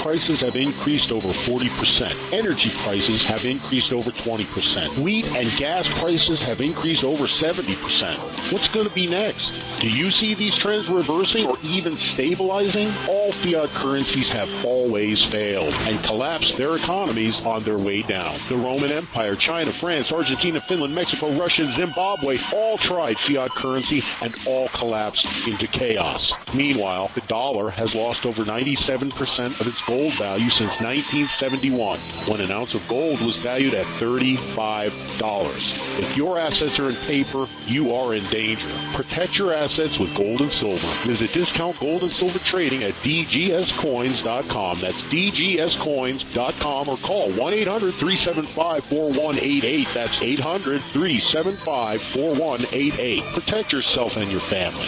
prices have increased over 40%. Energy prices have increased over 20%. Wheat and gas prices have increased over 70%. What's going to be next? Do you see these trends reversing or even stabilizing? All fiat currencies have always failed and collapsed their economies on their way down. The Roman Empire, China, France, Argentina, Finland, Mexico, Russia, Zimbabwe all tried fiat currency and all collapsed into chaos. Meanwhile, the dollar has lost over 97% of its gold value since 1971, when an ounce of gold was valued at $35. If your assets are in paper, you are in danger. Protect your assets with gold and silver. Visit Discount Gold and Silver Trading at dgscoins.com. That's dgscoins.com, or call 1-800-375-4188. That's 800-375-4188. Protect yourself and your family.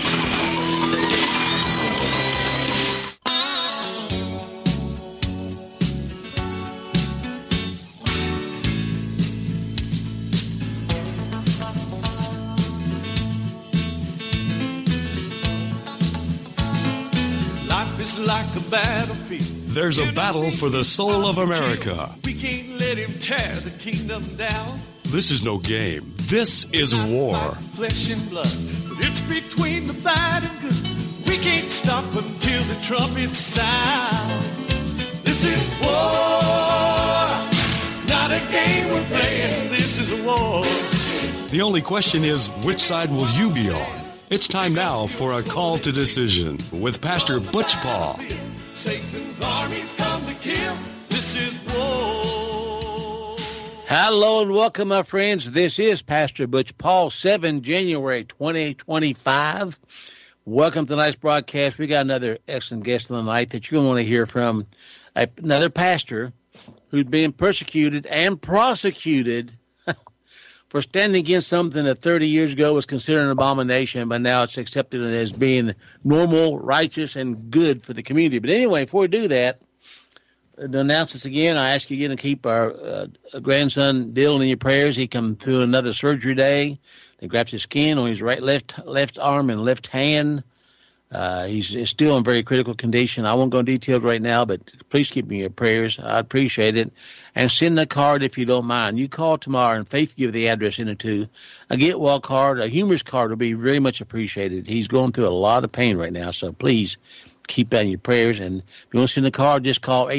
Like a battlefield. There's a battle for the soul of America. We can't let him tear the kingdom down. This is no game. This is war. Flesh and blood, but it's between the bad and good. We can't stop until the trumpets sound. This is war, not a game we're playing. This is a war. The only question is, which side will you be on? It's time now for a call to decision with Pastor Butch Paul. Satan's armies come to kill. This is war. Hello and welcome, my friends. This is Pastor Butch Paul, 7 January 2025. Welcome to tonight's broadcast. We got another excellent guest on the night that you're going to want to hear from. Another pastor who's being persecuted and prosecuted for standing against something that 30 years ago was considered an abomination, but now it's accepted as being normal, righteous, and good for the community. But anyway, before we do that, to announce this again, I ask you again to keep our grandson Dylan in your prayers. He come through another surgery day. They grabbed his skin on his left arm and left hand. He's still in very critical condition. I won't go into details right now, but please keep me in your prayers. I appreciate it. And send a card if you don't mind. You call tomorrow and Faith give the address in it too. A get well card, a humorous card will be very much appreciated. He's going through a lot of pain right now, so please keep that in your prayers. And if you want to send a card, just call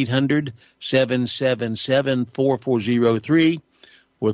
800-777-4403 or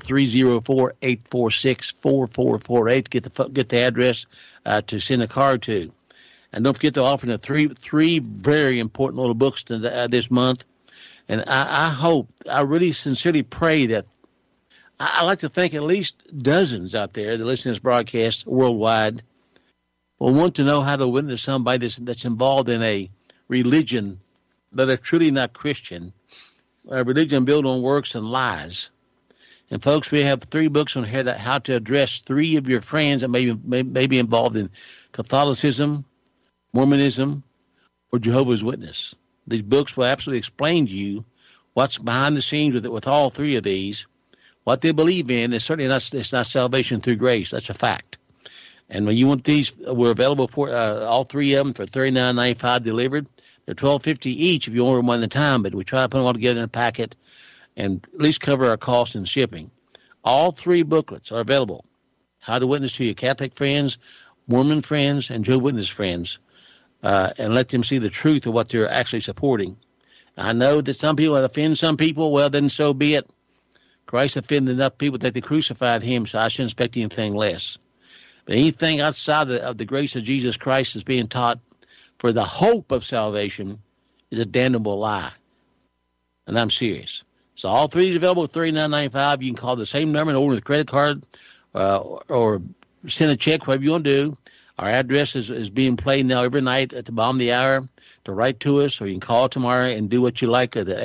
304-846-4448. Get the address to send a card to. And don't forget to offer the three very important little books this month. And I really sincerely pray that I like to think at least dozens out there that listen to this broadcast worldwide will want to know how to witness somebody that's involved in a religion that are truly not Christian, a religion built on works and lies. And folks, we have 3 books on here how to address 3 of your friends that may be involved in Catholicism, Mormonism, or Jehovah's Witness. These books will absolutely explain to you what's behind the scenes with all 3 of these, what they believe in. It's certainly not salvation through grace. That's a fact. And when you want these, we're available for all 3 of them for $39.95 delivered. They're $12.50 each if you order one at a time, but we try to put them all together in a packet and at least cover our costs in shipping. All 3 booklets are available. How to witness to your Catholic friends, Mormon friends, and Jehovah's Witness friends. And let them see the truth of what they're actually supporting. I know that some people offend some people. Well, then so be it. Christ offended enough people that they crucified him, so I shouldn't expect anything less. But anything outside of the grace of Jesus Christ is being taught for the hope of salvation is a damnable lie. And I'm serious. So all 3 is available at $39.95. You can call the same number and order with a credit card or send a check, whatever you want to do. Our address is being played now every night at the bottom of the hour to write to us, or you can call tomorrow and do what you like at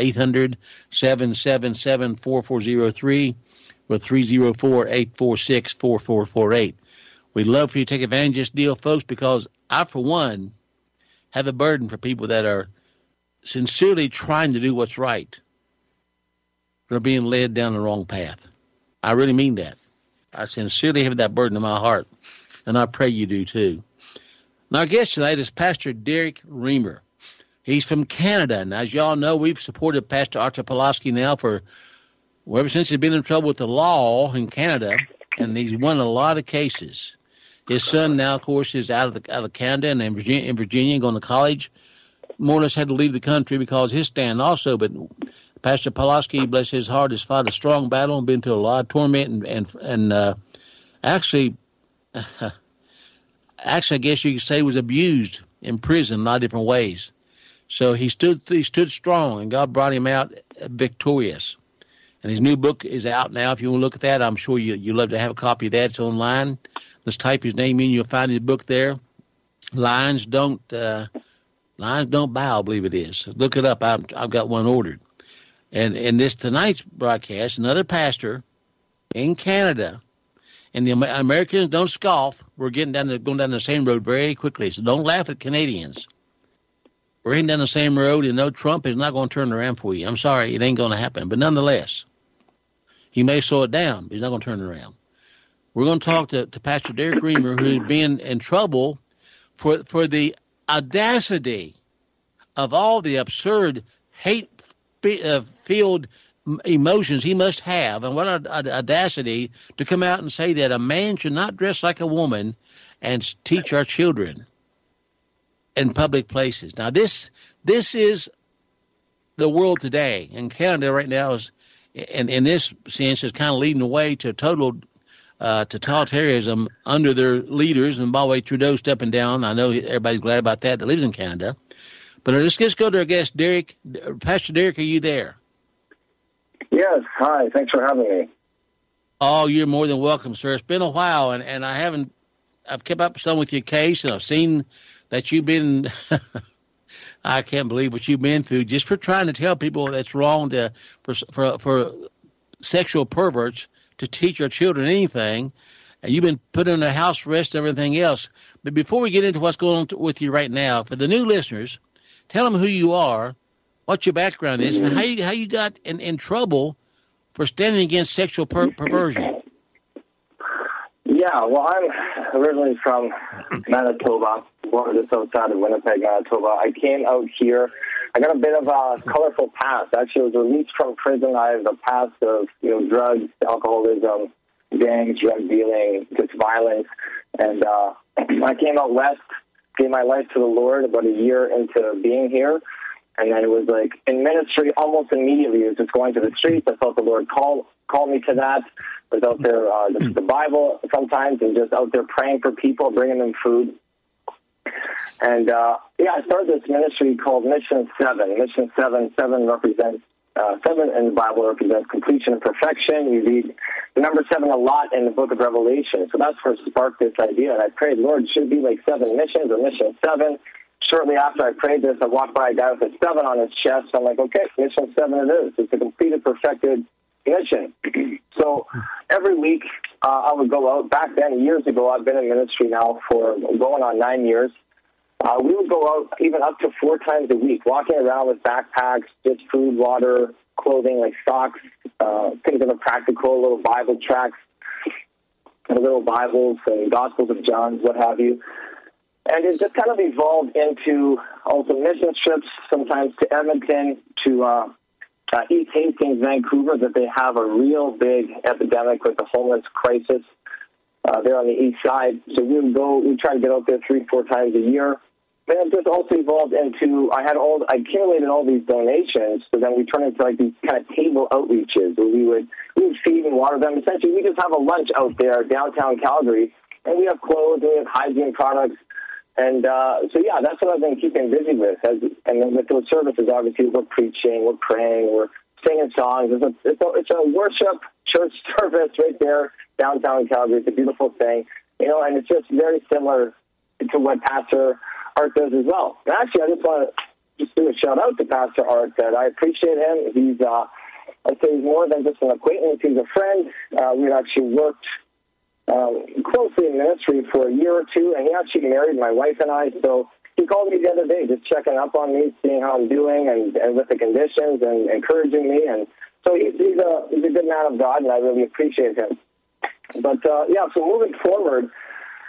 800-777-4403 or 304-846-4448. We'd love for you to take advantage of this deal, folks, because I, for one, have a burden for people that are sincerely trying to do what's right. They're being led down the wrong path. I really mean that. I sincerely have that burden in my heart. And I pray you do too. And our guest tonight is Pastor Derek Reamer. He's from Canada. And as y'all know, we've supported Pastor Arthur Pulaski now ever since he's been in trouble with the law in Canada, and he's won a lot of cases. His son now, of course, is out of Canada and in Virginia, going to college. More or less had to leave the country because of his stand also. But Pastor Pulaski, bless his heart, has fought a strong battle and been through a lot of torment and actually, I guess you could say was abused in prison in a lot of different ways. So he stood strong, and God brought him out victorious. And his new book is out now. If you want to look at that, I'm sure you'd love to have a copy of that. It's online. Let's type his name in. You'll find his book there. Lions Don't Bow, I believe it is. Look it up. I've got one ordered. And in this tonight's broadcast, another pastor in Canada, and the Americans don't scoff. We're going down the same road very quickly. So don't laugh at Canadians. We're heading down the same road, and no, Trump is not going to turn around for you. I'm sorry, it ain't going to happen. But nonetheless, he may slow it down, but he's not going to turn it around. We're going to talk to Pastor Derek Reamer, who's been in trouble for the audacity of all the absurd hate-filled emotions he must have, and what an audacity to come out and say that a man should not dress like a woman and teach our children in public places. Now, this is the world today, and Canada right now is, in this sense, is kind of leading the way to total totalitarianism under their leaders, and by the way, Trudeau stepping down. I know everybody's glad about that lives in Canada. But let's go to our guest, Derek. Pastor Derek, are you there? Yes. Hi. Thanks for having me. Oh, you're more than welcome, sir. It's been a while, and I've kept up some with your case, and I've seen that you've been, I can't believe what you've been through just for trying to tell people that's wrong for sexual perverts to teach your children anything. And you've been put in a house arrest and everything else. But before we get into what's going on with you right now, for the new listeners, tell them who you are, what your background is, and how you got in trouble for standing against sexual perversion. Yeah, well, I'm originally from Manitoba, born just outside of Winnipeg, Manitoba. I came out here. I got a bit of a colorful past. Actually, I was released from prison. I have a past of drugs, alcoholism, gangs, drug dealing, just violence. And I came out west, gave my life to the Lord about a year into being here. And then it was like in ministry almost immediately. It was just going to the streets. I felt the Lord call me to that. I was out there, the Bible sometimes, and just out there praying for people, bringing them food. And, I started this ministry called Mission 7. Mission 7 represents, 7 in the Bible represents completion and perfection. You read the number 7 a lot in the book of Revelation. So that's what sparked this idea. And I prayed, Lord, it should be like 7 missions or Mission 7. Shortly after I prayed this, I walked by a guy with a 7 on his chest. I'm like, okay, Mission 7 it is. It's a completed, perfected mission. So every week I would go out. Back then, years ago, I've been in ministry now for going on 9 years. We would go out even up to 4 times a week, walking around with backpacks, just food, water, clothing like socks, things that are practical, little Bible tracts, little Bibles and Gospels of John, what have you. And it just kind of evolved into also mission trips, sometimes to Edmonton, to East Hastings, Vancouver, that they have a real big epidemic with the homeless crisis there on the east side. So we try to get out there 3-4 times a year. And it just also evolved into, I accumulated all these donations, so then we turned into like these kind of table outreaches where we would feed and water them. Essentially, we just have a lunch out there downtown Calgary, and we have clothes, and we have hygiene products. And that's what I've been keeping busy with. And then with those services, obviously, we're preaching, we're praying, we're singing songs. It's a worship church service right there, downtown Calgary. It's a beautiful thing, and it's just very similar to what Pastor Art does as well. And actually, I just want to do a shout out to Pastor Art. That I appreciate him. He's, I'd say, he's more than just an acquaintance. He's a friend. We've actually worked closely in ministry for a year or two, and he actually married my wife and I. So he called me the other day, just checking up on me, seeing how I'm doing, and with the conditions, and encouraging me. And so he's a good man of God, and I really appreciate him. But so moving forward,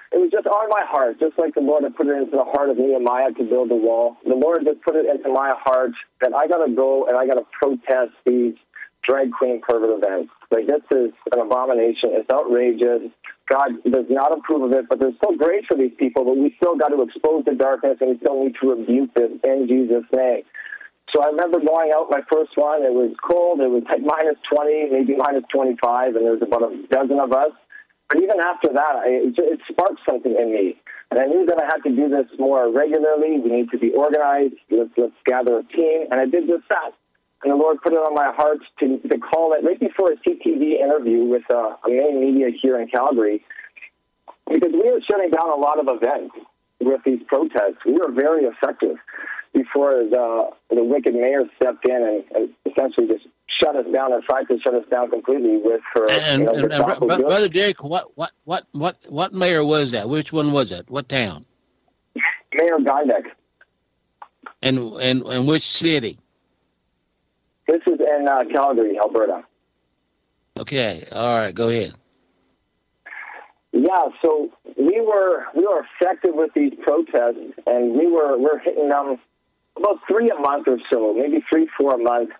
it was just on my heart, just like the Lord had put it into the heart of Nehemiah to build the wall. The Lord just put it into my heart that I got to go and I got to protest these drag queen pervert events. Like, this is an abomination. It's outrageous. God does not approve of it, but there's still grace for these people, but we still got to expose the darkness, and we still need to rebuke this in Jesus' name. So I remember going out my first one. It was cold. It was like minus 20, maybe minus 25, and there was about a dozen of us. But even after that, it sparked something in me. And I knew that I had to do this more regularly. We need to be organized. Let's gather a team. And I did just that. And the Lord put it on my heart to call it right before a CTV interview with a main media here in Calgary, because we were shutting down a lot of events with these protests. We were very effective before the wicked mayor stepped in and essentially just shut us down and tried to shut us down completely with her. Brother Derek, what mayor was that? Which one was it? What town? Mayor Gondek. And which city? This is in Calgary, Alberta. Okay, all right, go ahead. Yeah, so we were effective with these protests, and we're hitting them about 3 a month or so, maybe 3-4 a month.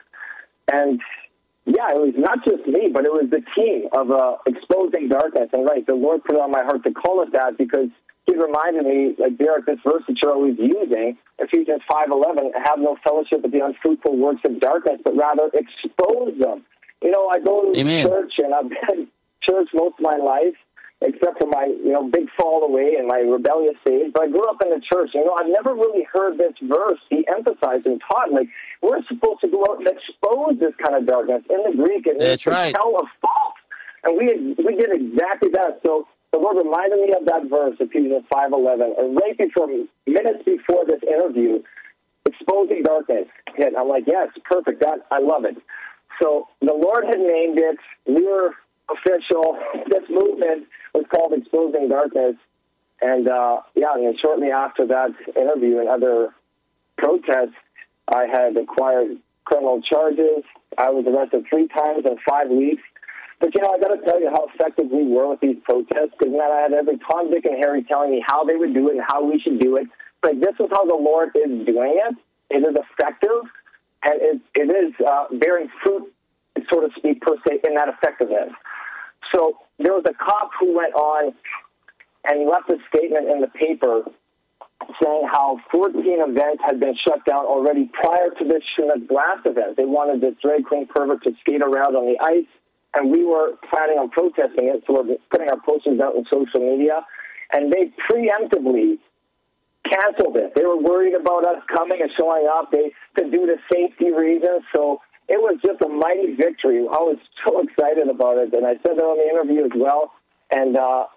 And yeah, it was not just me, but it was the team of exposing darkness. And right, the Lord put it on my heart to call it that because He reminded me, like, Derek, this verse that you're always using, Ephesians 5:11, have no fellowship with the unfruitful works of darkness, but rather expose them. You know, I go to church, and I've been in church most of my life, except for my, big fall away and my rebellious days. But I grew up in the church. I've never really heard this verse be emphasized and taught. Like, we're supposed to go out and expose this kind of darkness. In the Greek, it means to tell a fault. And we did exactly that. So the Lord reminded me of that verse, Ephesians 5:11, and right before, minutes before this interview, exposing darkness hit. I'm like, yes, perfect. I love it. So the Lord had named it. We were official. This movement was called Exposing Darkness. And, and then shortly after that interview and other protests, I had acquired criminal charges. I was arrested 3 times in 5 weeks. But, I got to tell you how effective we were with these protests, because then I had every Tom, Dick, and Harry telling me how they would do it and how we should do it. But this is how the Lord is doing it. It is effective, and it is bearing fruit, so to speak, per se, in that effectiveness. So there was a cop who went on and left a statement in the paper saying how 14 events had been shut down already prior to this Chinook Blast event. They wanted this drag queen pervert to skate around on the ice, and we were planning on protesting it, so we're putting our posters out on social media, and they preemptively canceled it. They were worried about us coming and showing up. They could do the safety reasons, so it was just a mighty victory. I was so excited about it, and I said that on the interview as well. And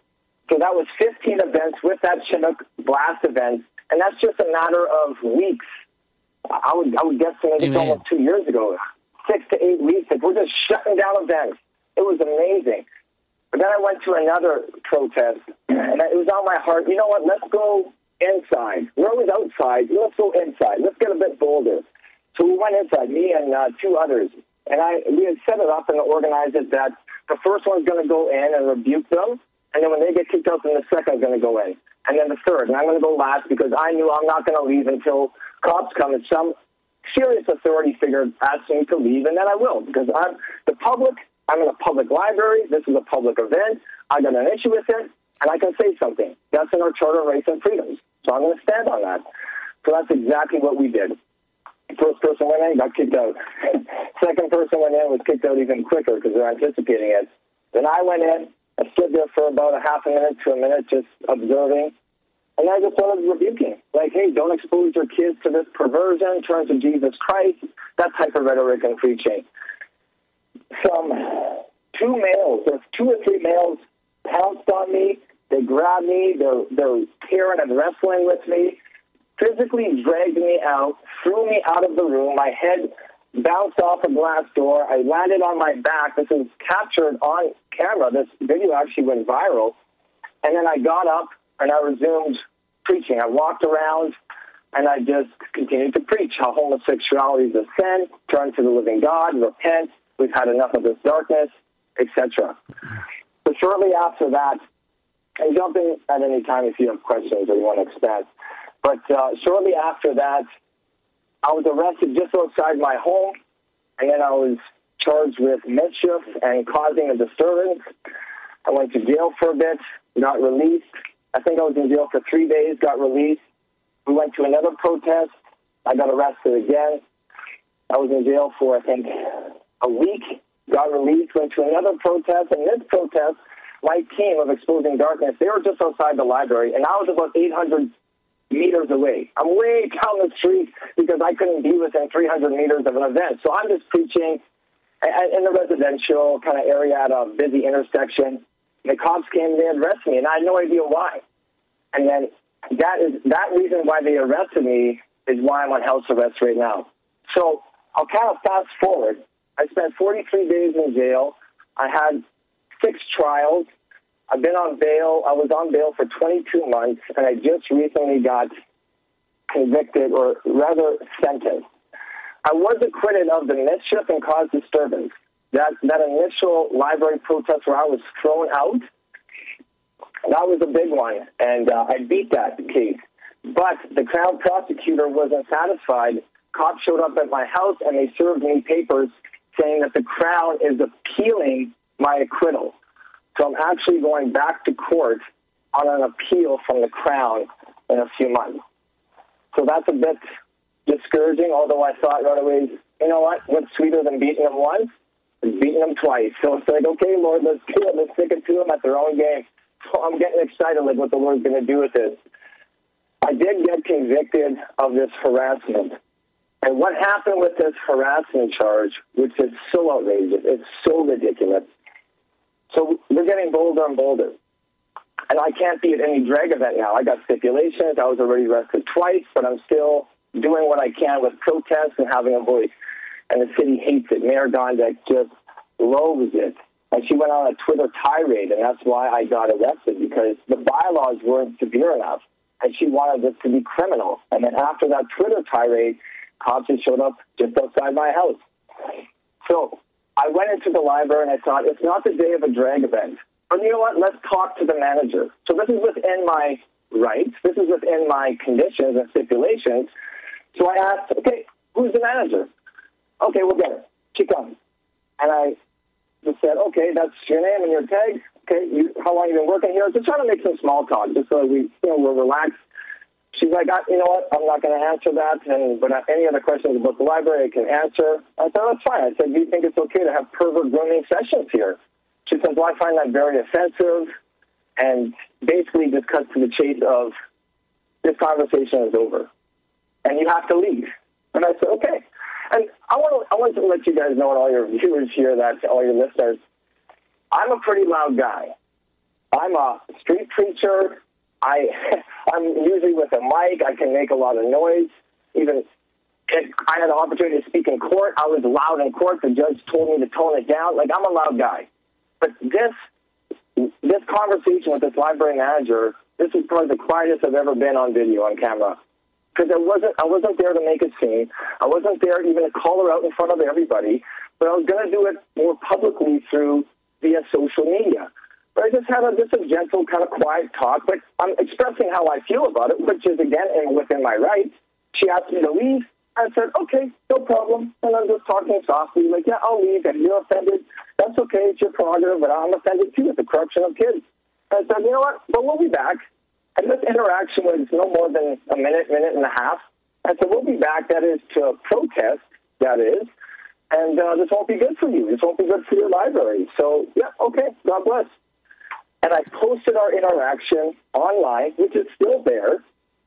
so that was 15 events with that Chinook Blast event, and that's just a matter of weeks. I would guess maybe almost 2 years ago, 6 to 8 weeks. Like, we're just shutting down events. It was amazing. But then I went to another protest, and it was on my heart. You know what? Let's go inside. We're always outside. Let's go inside. Let's get a bit bolder. So we went inside, me and 2 others. And we had set it up and organized it that the first one's going to go in and rebuke them. And then when they get kicked out, then the second is going to go in. And then the third. And I'm going to go last because I knew I'm not going to leave until cops come and some serious authority figure asks me to leave. And then I will, because I'm in a public library. This is a public event. I got an issue with it, and I can say something. That's in our Charter of Rights and Freedoms. So I'm going to stand on that. So that's exactly what we did. First person went in, got kicked out. Second person went in, was kicked out even quicker because they're anticipating it. Then I went in. I stood there for about a half a minute to a minute just observing. And I just started rebuking. Like, hey, don't expose your kids to this perversion, turn to Jesus Christ, that type of rhetoric and preaching. Some 2 males, there's 2 or 3 males pounced on me. They grabbed me. They're tearing and wrestling with me, physically dragged me out, threw me out of the room. My head bounced off a glass door. I landed on my back. This is captured on camera. This video actually went viral. And then I got up and I resumed preaching. I walked around and I just continued to preach how homosexuality is a sin, turn to the living God, repent, we've had enough of this darkness, etc. So shortly after that, And jump in at any time if you have questions or you want to expand. But shortly after that, I was arrested just outside my home, and then I was charged with mischief and causing a disturbance. I went to jail for a bit, got released. I think I was in jail for 3 days, got released. We went to another protest. I got arrested again. I was in jail for, I think, a week, got released, went to another protest, and this protest, my team of Exposing Darkness, they were just outside the library, and I was about 800 meters away. I'm way down the street because I couldn't be within 300 meters of an event. So I'm just preaching in the residential kind of area at a busy intersection. The cops came, they arrested me, and I had no idea why. And then that reason why they arrested me is why I'm on house arrest right now. So I'll kind of fast forward. I spent 43 days in jail. I had 6 trials. I've been on bail. I was on bail for 22 months, and I just recently got convicted, or rather sentenced. I was acquitted of the mischief and cause disturbance. That initial library protest where I was thrown out, that was a big one, and I beat that case. But the Crown prosecutor wasn't satisfied. Cops showed up at my house, and they served me papers saying that the Crown is appealing my acquittal. So I'm actually going back to court on an appeal from the Crown in a few months. So that's a bit discouraging, although I thought right away, you know what, what's sweeter than beating them once is beating them twice. So it's like, okay, Lord, let's do it. Let's stick it to them at their own game. So I'm getting excited like what the Lord's going to do with this. I did get convicted of this harassment. And what happened with this harassment charge, which is so outrageous, it's so ridiculous. So we're getting bolder and bolder. And I can't be at any drag event now. I got stipulations. I was already arrested twice, but I'm still doing what I can with protests and having a voice. And the city hates it. Mayor Gondek just loathes it. And she went on a Twitter tirade, and that's why I got arrested, because the bylaws weren't severe enough. And she wanted this to be criminal. And then after that Twitter tirade, cops had showed up just outside my house. So I went into the library and I thought, it's not the day of a drag event. But you know what? Let's talk to the manager. So this is within my rights. This is within my conditions and stipulations. So I asked, okay, who's the manager? Okay, we'll get her. She comes. And I just said, okay, that's your name and your tag. Okay, how long you been working here? Just trying to make some small talk, just so we're relaxed. She's like, you know what, I'm not going to answer that, but any other questions about the library I can answer. I said, that's fine. I said, do you think it's okay to have pervert grooming sessions here? She says, well, I find that very offensive, and basically just cuts to the chase of, this conversation is over, and you have to leave. And I said, okay. And I want to let you guys know, and all your viewers here, that all your listeners, I'm a pretty loud guy. I'm a street preacher. I'm usually with a mic. I can make a lot of noise. Even if I had the opportunity to speak in court, I was loud in court. The judge told me to tone it down. Like, I'm a loud guy. But this conversation with this library manager, this is probably the quietest I've ever been on video, on camera. Because I wasn't there to make a scene. I wasn't there even to call her out in front of everybody. But I was going to do it more publicly via social media. But I just had just a gentle, kind of quiet talk. But I'm expressing how I feel about it, which is, again, within my rights. She asked me to leave. I said, okay, no problem. And I'm just talking softly, like, yeah, I'll leave. If you're offended, that's okay. It's your prerogative, but I'm offended, too, at the corruption of kids. And I said, you know what? But we'll be back. And this interaction was no more than a minute and a half. I said, we'll be back. That is to protest, that is. And this won't be good for you. This won't be good for your library. So, yeah, okay, God bless. And I posted our interaction online, which is still there.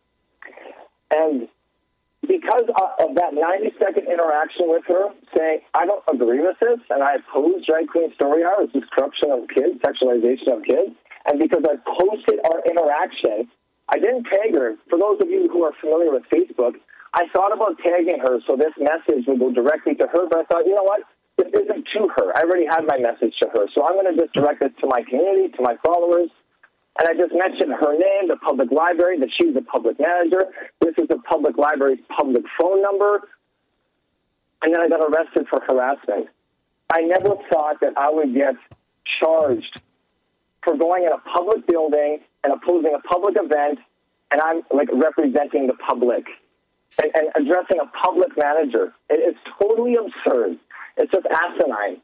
And because of that 90-second interaction with her, saying, I don't agree with this, and I oppose Drag Queen Story Hour, it's just corruption of kids, sexualization of kids, and because I posted our interaction, I didn't tag her. For those of you who are familiar with Facebook, I thought about tagging her so this message would go directly to her, but I thought, you know what? This isn't to her. I already had my message to her, so I'm going to just direct it to my community, to my followers. And I just mentioned her name, the public library, that she's a public manager. This is the public library's public phone number. And then I got arrested for harassment. I never thought that I would get charged for going in a public building and opposing a public event, and I'm like representing the public and addressing a public manager. It's totally absurd. It's just asinine.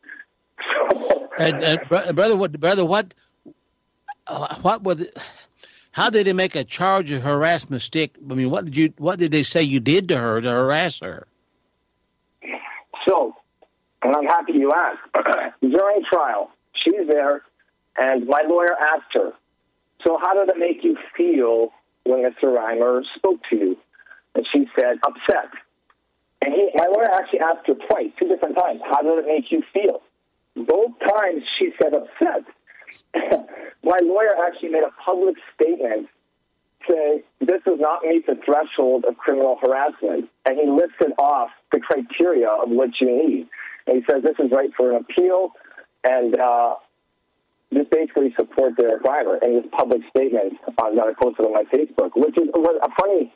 Brother, what was? How did they make a charge of harassment stick? I mean, what did they say you did to her to harass her? So, and I'm happy you asked. During trial, she's there, and my lawyer asked her, so how did it make you feel when Mr. Reimer spoke to you? And she said, upset. And my lawyer actually asked her twice, 2 different times, how did it make you feel? Both times she said upset. My lawyer actually made a public statement saying this does not meet the threshold of criminal harassment. And he listed off the criteria of what you need. And he says this is right for an appeal and just basically support the driver in this public statement that I posted on my Facebook, which is a funny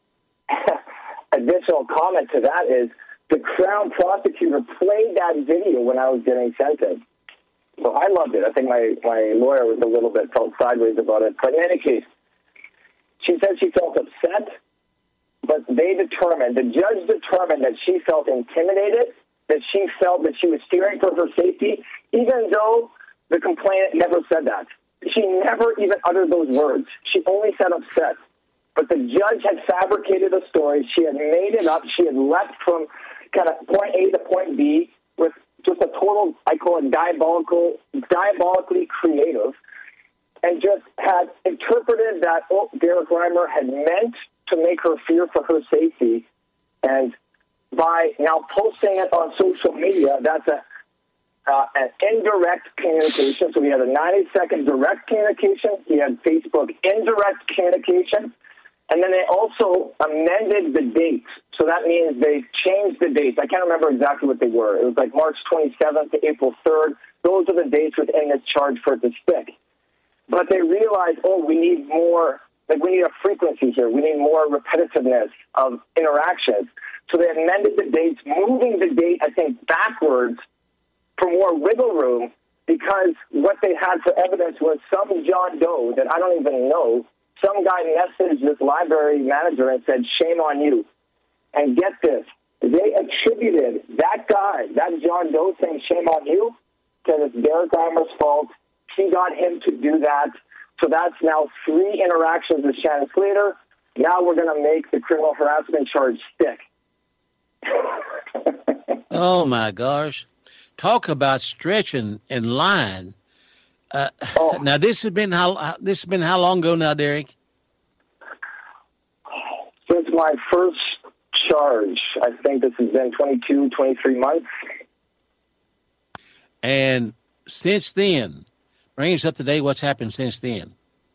additional comment to that is the Crown prosecutor played that video when I was getting sentenced. So I loved it. I think my lawyer was a little bit felt sideways about it. But in any case, she said she felt upset, but the judge determined that she felt intimidated, that she felt that she was fearing for her safety, even though the complainant never said that. She never even uttered those words. She only said upset. But the judge had fabricated a story. She had made it up. She had left from kind of point A to point B with just a total, I call it diabolically creative, and just had interpreted that Derek Reimer had meant to make her fear for her safety. And by now posting it on social media, that's an indirect communication. So we had a 90-second direct communication. We had Facebook indirect communication. And then they also amended the dates. So that means they changed the dates. I can't remember exactly what they were. It was like March 27th to April 3rd. Those are the dates within this charge for it to stick. But they realized, we need more, we need a frequency here. We need more repetitiveness of interactions. So they amended the dates, moving the date, I think, backwards for more wiggle room, because what they had for evidence was some John Doe that I don't even know. Some guy messaged this library manager and said, shame on you. And get this, they attributed that guy, that John Doe saying shame on you, said it's Derek Reimer's fault. He got him to do that. So that's now 3 interactions with Shannon Slater. Now we're going to make the criminal harassment charge stick. Oh, my gosh. Talk about stretching and lying. Now, this has been how long ago now, Derek? Since my first charge, I think this has been 22, 23 months. And since then, bring us up to date. What's happened since then?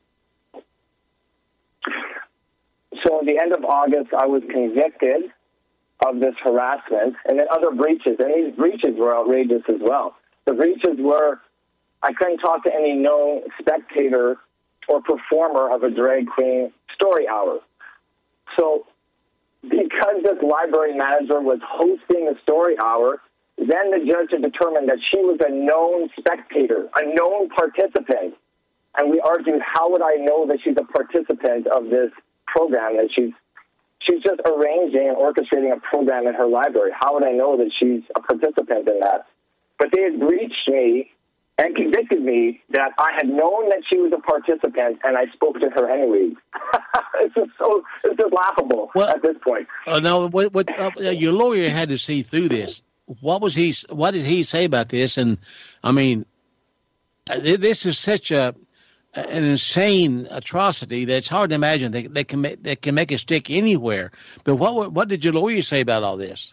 So at the end of August, I was convicted of this harassment and then other breaches. And these breaches were outrageous as well. The breaches were I couldn't talk to any known spectator or performer of a drag queen story hour. So because this library manager was hosting the story hour, then the judge had determined that she was a known spectator, a known participant. And we argued, how would I know that she's a participant of this program, that she's just arranging and orchestrating a program in her library? How would I know that she's a participant in that? But they had breached me and convicted me that I had known that she was a participant, and I spoke to her anyway. It's just laughable at this point. No, your lawyer had to see through this. What did he say about this? And I mean, this is such an insane atrocity that it's hard to imagine they can make it stick anywhere. But what did your lawyer say about all this?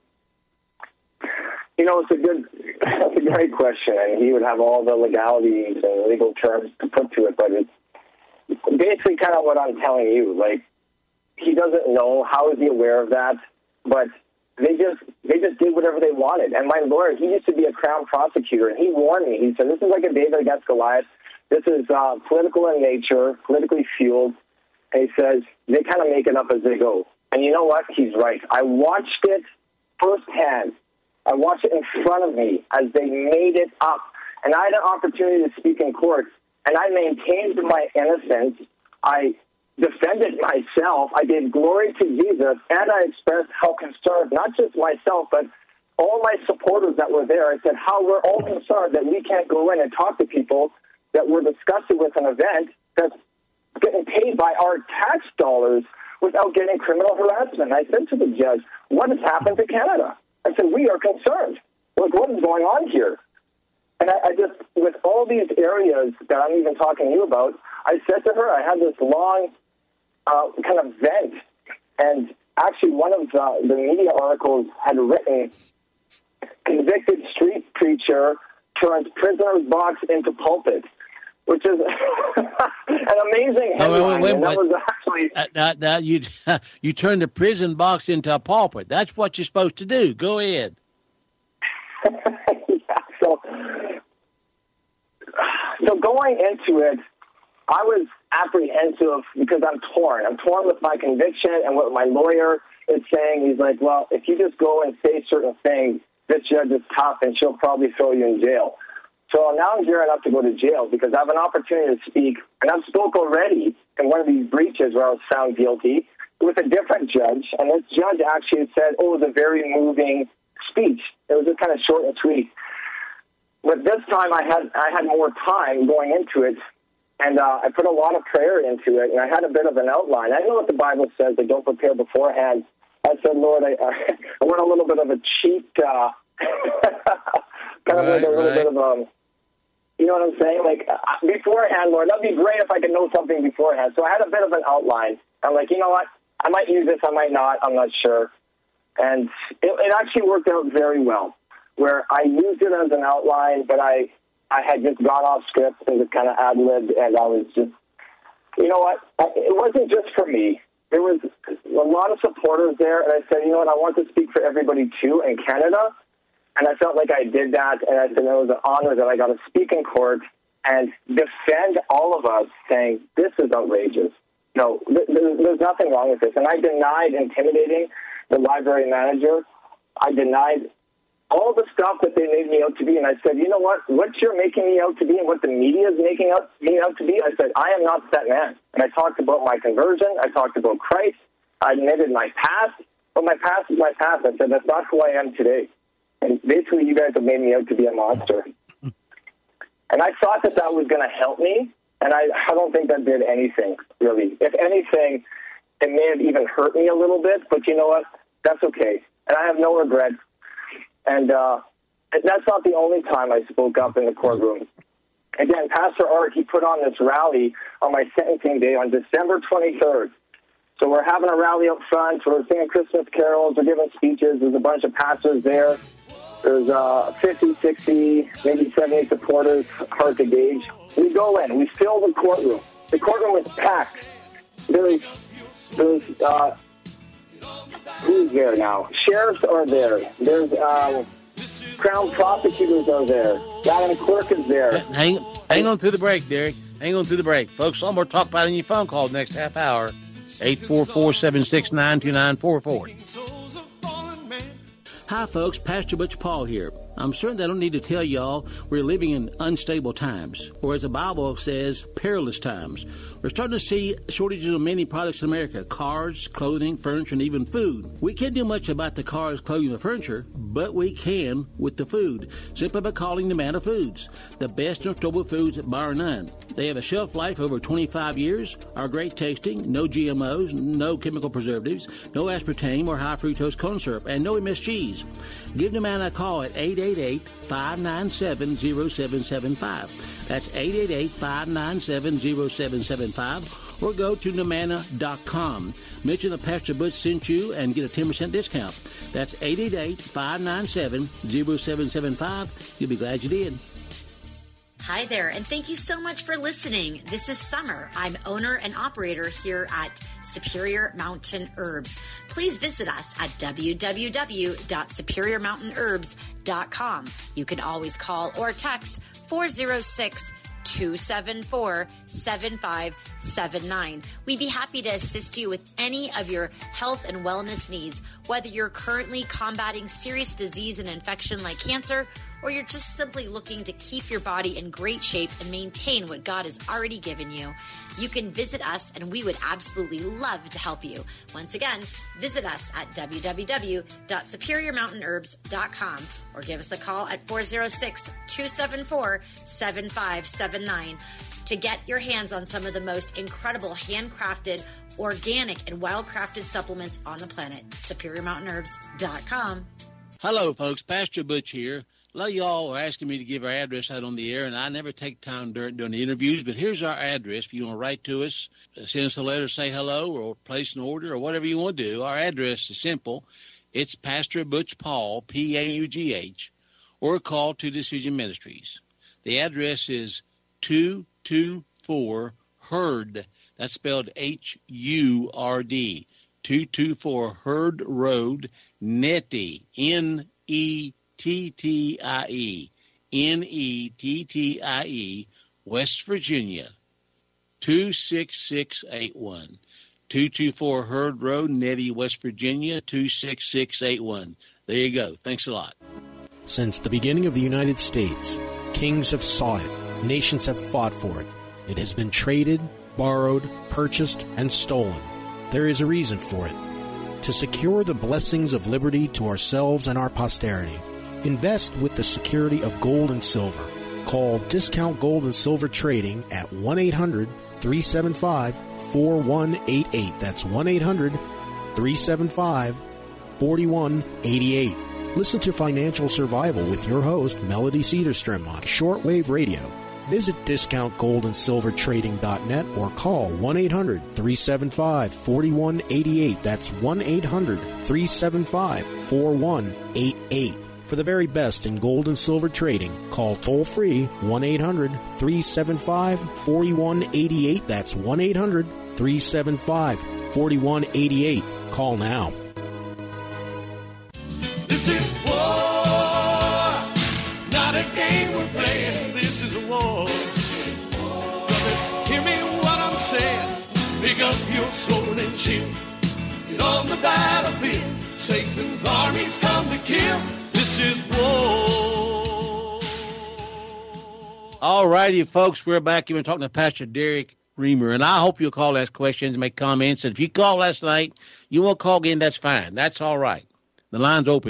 It's a great question, and he would have all the legalities and legal terms to put to it, but it's basically kind of what I'm telling you. Like, he doesn't know, how is he aware of that? But they just did whatever they wanted. And my lawyer, he used to be a Crown prosecutor, and he warned me. He said, this is like a David against Goliath. This is political in nature, politically fueled. And he says, they kind of make it up as they go. And you know what? He's right. I watched it firsthand. I watched it in front of me as they made it up. And I had an opportunity to speak in court. and I maintained my innocence. I defended myself. I gave glory to Jesus, and I expressed how concerned, not just myself, but all my supporters that were there. I said how we're all concerned that we can't go in and talk to people that we're discussing with an event that's getting paid by our tax dollars without getting criminal harassment. I said to the judge, what has happened to Canada? I said, we are concerned. Like, what is going on here? And I just, with all these areas that I'm even talking to you about, I said to her, I had this long kind of vent. And actually, one of the media articles had written, convicted street preacher turns prisoner's box into pulpit, which is an amazing headline. Wait, and that was actually... Now you turn the prison box into a pulpit. That's what you're supposed to do. Go ahead. So going into it, I was apprehensive because I'm torn. I'm torn with my conviction and what my lawyer is saying. He's like, well, if you just go and say certain things, this judge is tough and she'll probably throw you in jail. So now I'm gearing up to go to jail because I have an opportunity to speak, and I've spoke already in one of these breaches where I was found guilty with a different judge, and this judge actually said, it was a very moving speech. It was just kind of short and sweet. But this time I had more time going into it, and I put a lot of prayer into it, and I had a bit of an outline. I know what the Bible says, that don't prepare beforehand. I said, Lord, I went a little bit of a cheat, kind of like a little bit of you know what I'm saying? Like, beforehand, Lord, that'd be great if I could know something beforehand. So I had a bit of an outline. I'm like, you know what? I might use this, I might not, I'm not sure. And it actually worked out very well, where I used it as an outline, but I had just gone off script and just kind of ad-libbed, and I was just, you know what? It wasn't just for me. There was a lot of supporters there, and I said, you know what? I want to speak for everybody, too, in Canada. And I felt like I did that, and I said it was an honor that I got to speak in court and defend all of us, saying, this is outrageous. No, there's nothing wrong with this. And I denied intimidating the library manager. I denied all the stuff that they made me out to be, and I said, you know what you're making me out to be and what the media is making me out to be, I said, I am not that man. And I talked about my conversion. I talked about Christ. I admitted my past. But my past is my past. I said, that's not who I am today. And basically, you guys have made me out to be a monster. And I thought that was going to help me, and I don't think that did anything, really. If anything, it may have even hurt me a little bit, but you know what? That's okay. And I have no regrets. And that's not the only time I spoke up in the courtroom. Again, Pastor Art, he put on this rally on my sentencing day on December 23rd. So we're having a rally up front. We're singing Christmas carols. We're giving speeches. There's a bunch of pastors there. There's 50, 60, maybe 70 supporters, hard to gauge. We go in. We fill the courtroom. The courtroom was packed. There's who's there now? Sheriffs are there. There's Crown prosecutors are there. Madam Clerk is there. Hang on through the break, Derek. Hang on through the break. Folks, some more talk about it in your phone call next half hour. 844-769-2944. Hi, folks. Pastor Butch Paul here. I'm certain I don't need to tell y'all we're living in unstable times, or as the Bible says, perilous times. We're starting to see shortages of many products in America: cars, clothing, furniture, and even food. We can't do much about the cars, clothing, and furniture, but we can with the food, simply by calling Nomana Foods, the best and stable foods bar none. They have a shelf life over 25 years, are great tasting, no GMOs, no chemical preservatives, no aspartame or high fructose corn syrup, and no MSGs. Give Nomana a call at 888-597-0775. That's 888-597-0775, or go to Nomana.com. Mention that Pastor Butch sent you and get a 10% discount. That's 888-597-0775. You'll be glad you did. Hi there, and thank you so much for listening. This is Summer. I'm owner and operator here at Superior Mountain Herbs. Please visit us at www.superiormountainherbs.com. You can always call or text 406-274-7579. We'd be happy to assist you with any of your health and wellness needs, whether you're currently combating serious disease and infection like cancer, or you're just simply looking to keep your body in great shape and maintain what God has already given you, you can visit us and we would absolutely love to help you. Once again, visit us at www.superiormountainherbs.com or give us a call at 406-274-7579 to get your hands on some of the most incredible handcrafted, organic, and wild-crafted supplements on the planet. SuperiorMountainHerbs.com. Hello, folks. Pastor Butch here. A lot of y'all are asking me to give our address out on the air, and I never take time during the interviews, but here's our address. If you want to write to us, send us a letter, say hello, or place an order, or whatever you want to do, our address is simple. It's Pastor Butch Paul, P-A-U-G-H, or call to Decision Ministries. The address is 224 Hurd. That's spelled H-U-R-D. 224 Hurd Road, Nettie, N-E-T-T-I-E, N-E-T-T-I-E, West Virginia, 26681. 224 Hurd Road, Nettie, West Virginia, 26681. There you go. Thanks a lot. Since the beginning of the United States, kings have sought it, nations have fought for it. It has been traded, borrowed, purchased, and stolen. There is a reason for it. To secure the blessings of liberty to ourselves and our posterity, invest with the security of gold and silver. Call Discount Gold and Silver Trading at 1-800-375-4188. That's 1-800-375-4188. Listen to Financial Survival with your host, Melody Cedarstrom, on Shortwave Radio. Visit discountgoldandsilvertrading.net or call 1-800-375-4188. That's 1-800-375-4188. For the very best in gold and silver trading, call toll-free 1-800-375-4188. That's 1-800-375-4188. Call now. This is war, not a game we're playing. This is a war. Brother, hear me what I'm saying. Pick up your sword and shield. Get on the battlefield. Satan's armies come to kill. This is war. All righty, folks, we're back. You've been talking to Pastor Derek Reamer, and I hope you'll call, ask questions, make comments. And if you called last night, you won't call again, that's fine. That's all right. The line's open,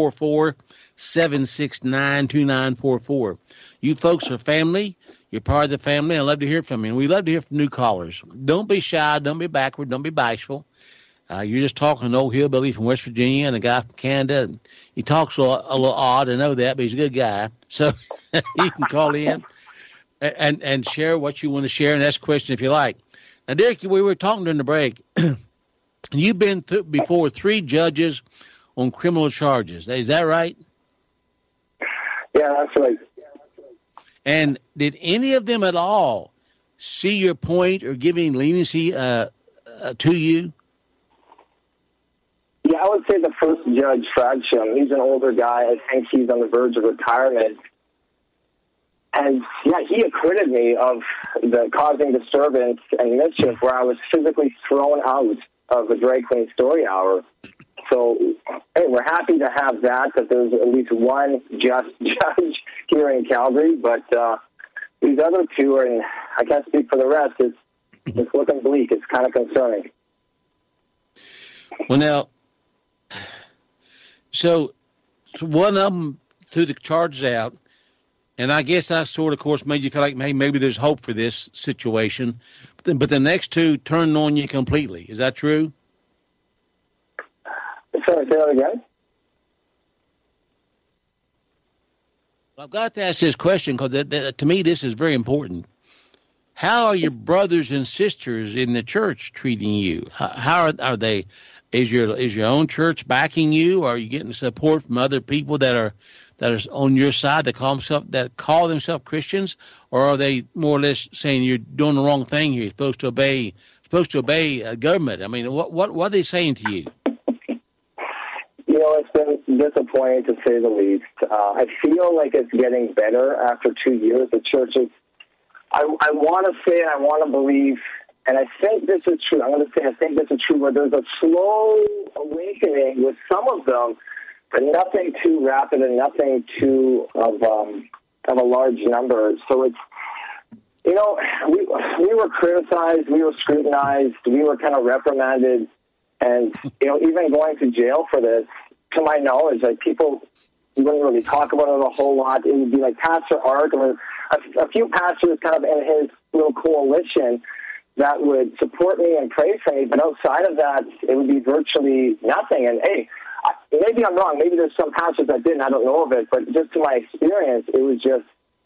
844-769-2944. You folks are family. You're part of the family. I love to hear from you. And we love to hear from new callers. Don't be shy. Don't be backward. Don't be bashful. You're just talking to an old hillbilly from West Virginia and a guy from Canada. He talks a little odd, I know that, but he's a good guy. So you can call in and share what you want to share and ask questions if you like. Now, Derek, we were talking during the break. You've been before 3 judges on criminal charges. Is that right? Yeah, that's right. And did any of them at all see your point or give any leniency to you? Yeah, I would say the first judge, Fradsham, he's an older guy. I think he's on the verge of retirement. And, yeah, he acquitted me of the causing disturbance and mischief where I was physically thrown out of the Drag Queen Story Hour. So, hey, we're happy to have that there's at least one just judge here in Calgary. But these other 2, and I can't speak for the rest, it's looking bleak. It's kind of concerning. Well, now, so one of them threw the charges out, and I guess that sort of course, made you feel like, hey, maybe there's hope for this situation. But the next 2 turned on you completely. Is that true? Sorry, say that again? I've got to ask this question because to me this is very important. How are your brothers and sisters in the church treating you? How are they? Is your own church backing you? Or are you getting support from other people that are on your side that call themselves Christians? Or are they more or less saying you're doing the wrong thing here? You're supposed to obey government. I mean, what are they saying to you? You know, it's been disappointing to say the least. I feel like it's getting better after 2 years. The church is, I want to say, I want to believe, and I think this is true. I'm going to say I think this is true, where there's a slow awakening with some of them but nothing too rapid and nothing too of a large number. So it's, you know, we were criticized, we were scrutinized, we were kind of reprimanded, and, you know, even going to jail for this, to my knowledge, like, people wouldn't really talk about it a whole lot. It would be like Pastor Art or a few pastors kind of in his little coalition that would support me and pray for me, but outside of that, it would be virtually nothing. And, hey, maybe I'm wrong. Maybe there's some pastors that didn't. I don't know of it. But just to my experience, it was just,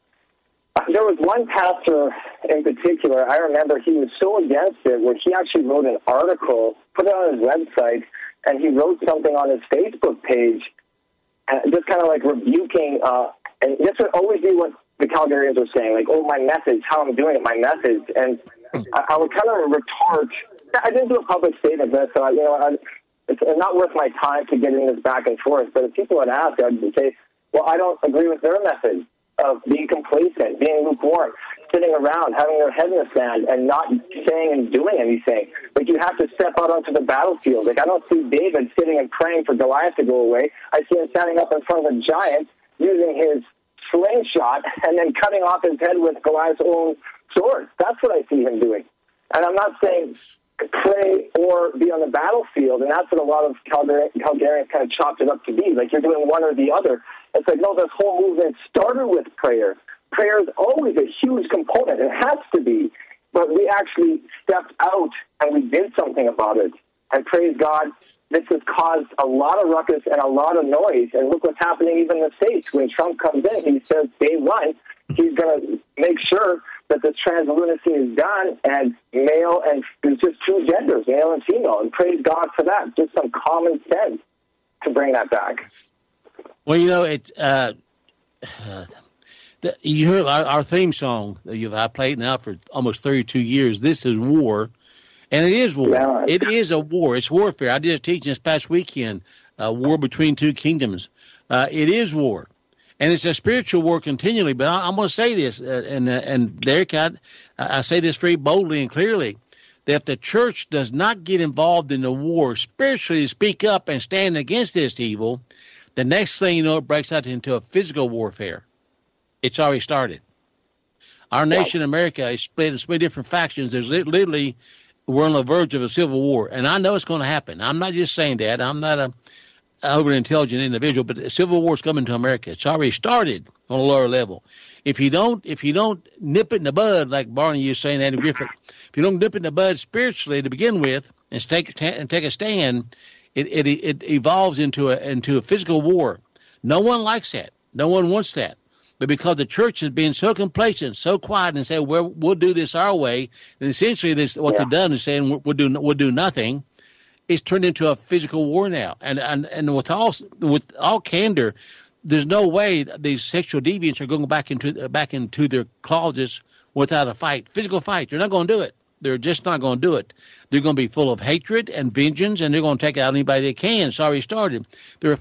there was one pastor in particular, I remember he was so against it, where he actually wrote an article, put it on his website, and he wrote something on his Facebook page, just kind of like rebuking, and this would always be what the Calgarians were saying, like, oh, my message, how I'm doing it, my message. And I would kind of retort. I didn't do a public statement, but so, you know, it's not worth my time to get in this back and forth. But if people would ask, I'd say, well, I don't agree with their message of being complacent, being lukewarm, sitting around, having their head in the sand, and not saying and doing anything. Like, you have to step out onto the battlefield. Like, I don't see David sitting and praying for Goliath to go away. I see him standing up in front of a giant, using his slingshot, and then cutting off his head with Goliath's own sword. That's what I see him doing. And I'm not saying pray or be on the battlefield, and that's what a lot of Calgarians kind of chopped it up to be. Like, you're doing one or the other. It's like, no, this whole movement started with prayer. Prayer is always a huge component. It has to be. But we actually stepped out and we did something about it. And praise God, this has caused a lot of ruckus and a lot of noise. And look what's happening even in the States. When Trump comes in, he says day one, he's going to make sure that this trans lunacy is done, and male, and it's just two genders, male and female. And praise God for that. Just some common sense to bring that back. Well, you know, you heard our theme song. I played now for almost 32 years. This is war, and it is war. Yeah. It is a war. It's warfare. I did a teaching this past weekend, war between two kingdoms. It is war, and it's a spiritual war continually. But I'm going to say this, and Derek, I say this very boldly and clearly, that if the church does not get involved in the war spiritually, speak up and stand against this evil, the next thing you know, it breaks out into a physical warfare. It's already started. Our nation, America, is split in so many different factions. There's literally, we're on the verge of a civil war. And I know it's going to happen. I'm not just saying that. I'm not an over-intelligent individual, but the civil war is coming to America. It's already started on a lower level. If you don't nip it in the bud, like Barney was saying, Andy Griffith, if you don't nip it in the bud spiritually to begin with and take a stand, it evolves into a physical war. No one likes that. No one wants that. But because the church has been so complacent, so quiet, and said, we'll do this our way, and essentially what they've done is saying we'll do nothing, it's turned into a physical war now. And with all candor, there's no way these sexual deviants are going back into their closets without a fight, physical fight. They're not going to do it. They're just not going to do it. They're going to be full of hatred and vengeance, and they're going to take out anybody they can. It's already started. There are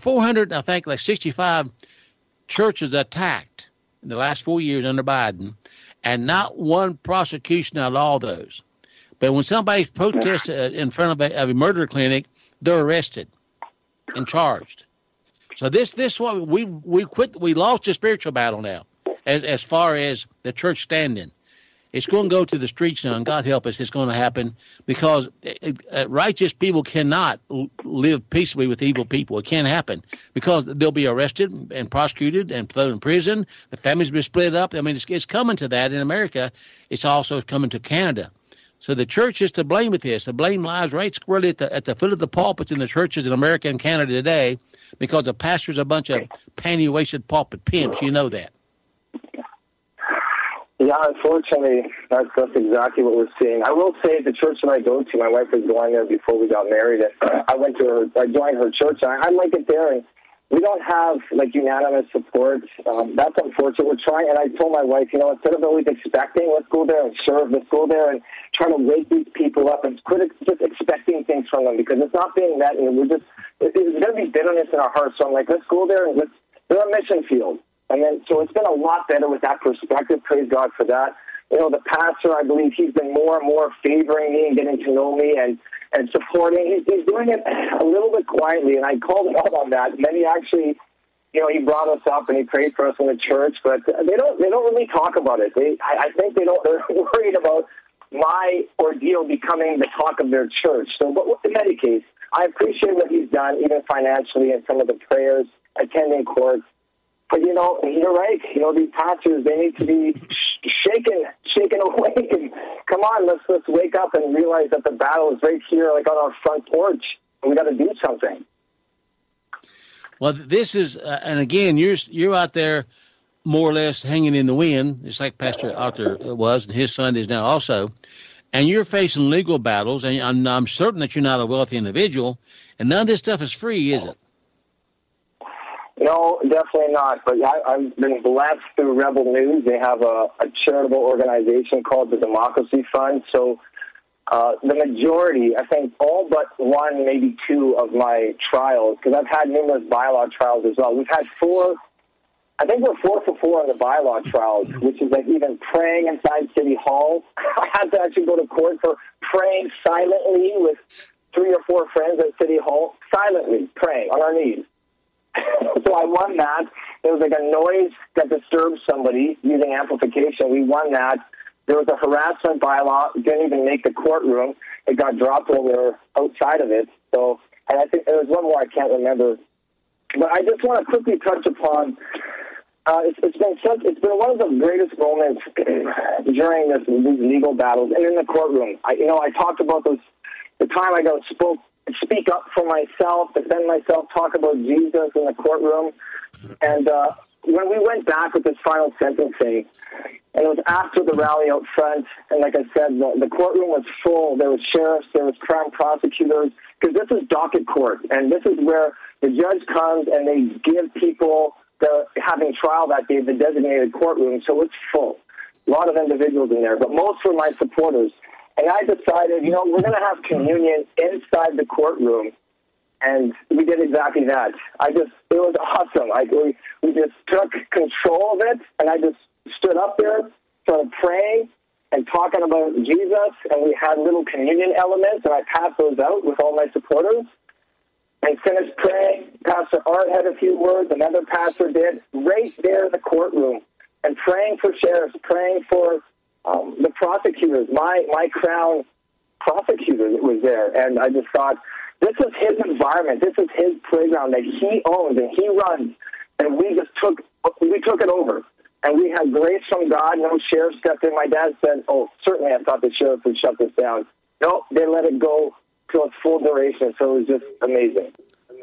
65 churches attacked in the last 4 years under Biden, and not one prosecution out of all those. But when somebody protests in front of a murder clinic, they're arrested and charged. So this one we lost the spiritual battle now, as far as the church standing. It's going to go to the streets now, and God help us, it's going to happen, because righteous people cannot live peaceably with evil people. It can't happen, because they'll be arrested and prosecuted and thrown in prison. The families will be split up. I mean, it's coming to that in America. It's also coming to Canada. So the church is to blame with this. The blame lies right squarely at the foot of the pulpits in the churches in America and Canada today, because the pastors are a bunch of panty-waisted pulpit pimps. You know that. Yeah, unfortunately, that's exactly what we're seeing. I will say the church that I go to, my wife was going there before we got married. I joined her church. I like it there, and we don't have unanimous support. That's unfortunate. We're trying, and I told my wife, instead of always expecting, let's go there and serve. Let's go there and try to wake these people up and quit just expecting things from them, because it's not being met, and there's going to be bitterness in our hearts. So I'm like, let's go there and they're a mission field. And then, so it's been a lot better with that perspective. Praise God for that. the pastor, I believe he's been more and more favoring me and getting to know me and supporting. He's doing it a little bit quietly, and I called him out on that. And then he actually, he brought us up and he prayed for us in the church, but they don't really talk about it. I think they're worried about my ordeal becoming the talk of their church. So, but in any case, I appreciate what he's done, even financially, and some of the prayers, attending court. But, you're right. These pastors, they need to be shaken awake. And come on, let's wake up and realize that the battle is right here, like on our front porch. And we got to do something. Well, this is, and again, you're out there more or less hanging in the wind, just like Pastor Arthur was, and his son is now also. And you're facing legal battles, and I'm certain that you're not a wealthy individual, and none of this stuff is free, is it? No, definitely not. But I've been blessed through Rebel News. They have a charitable organization called the Democracy Fund. So the majority, I think all but one, maybe two of my trials, because I've had numerous bylaw trials as well. We've had four. I think we're 4 for 4 on the bylaw trials, which is like even praying inside City Hall. I had to actually go to court for praying silently with 3 or 4 friends at City Hall, silently praying on our knees. So I won that. There was like a noise that disturbed somebody using amplification. We won that. There was a harassment bylaw. It didn't even make the courtroom. It got dropped when we were outside of it. So, and I think there was one more I can't remember. But I just want to quickly touch upon. It's been one of the greatest moments during these legal battles and in the courtroom. I talked about the time I got to speak up for myself, defend myself, talk about Jesus in the courtroom. And when we went back with this final sentencing, and it was after the rally out front, and like I said, the courtroom was full. There was sheriffs, there was crown prosecutors, because this is docket court, and this is where the judge comes and they give people having trial that day the designated courtroom, so it's full. A lot of individuals in there, but most were my supporters. And I decided, we're going to have communion inside the courtroom, and we did exactly that. It was awesome. We just took control of it, and I just stood up there, started praying and talking about Jesus, and we had little communion elements, and I passed those out with all my supporters. And finished praying. Pastor Art had a few words, another pastor did, right there in the courtroom, and praying for sheriffs, praying for the prosecutors. My crown prosecutor was there, and I just thought, this is his environment, this is his playground that he owns and he runs, and we took it over. And we had grace from God. No sheriff stepped in. My dad said, certainly I thought the sheriff would shut this down. No, they let it go to its full duration, so it was just amazing.